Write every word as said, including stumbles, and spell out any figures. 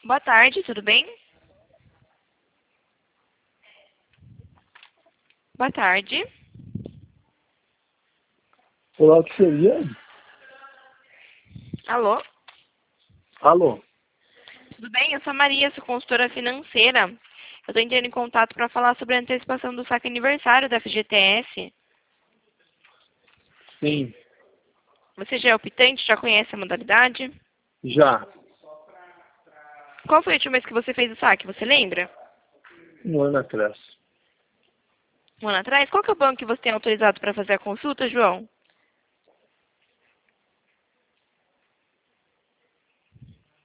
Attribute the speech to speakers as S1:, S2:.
S1: Boa tarde, tudo bem? Boa tarde.
S2: Olá, o que seria?
S1: Alô?
S2: Alô?
S1: Tudo bem? Eu sou a Maria, sou consultora financeira. Eu estou entrando em contato para falar sobre a antecipação do saque aniversário da F G T S.
S2: Sim,
S1: Você já é optante? Já conhece a modalidade?
S2: já.
S1: Qual foi o último mês que você fez o saque? Você lembra?
S2: Um ano atrás.
S1: Um ano atrás? Qual que é o banco que você tem autorizado para fazer a consulta, João?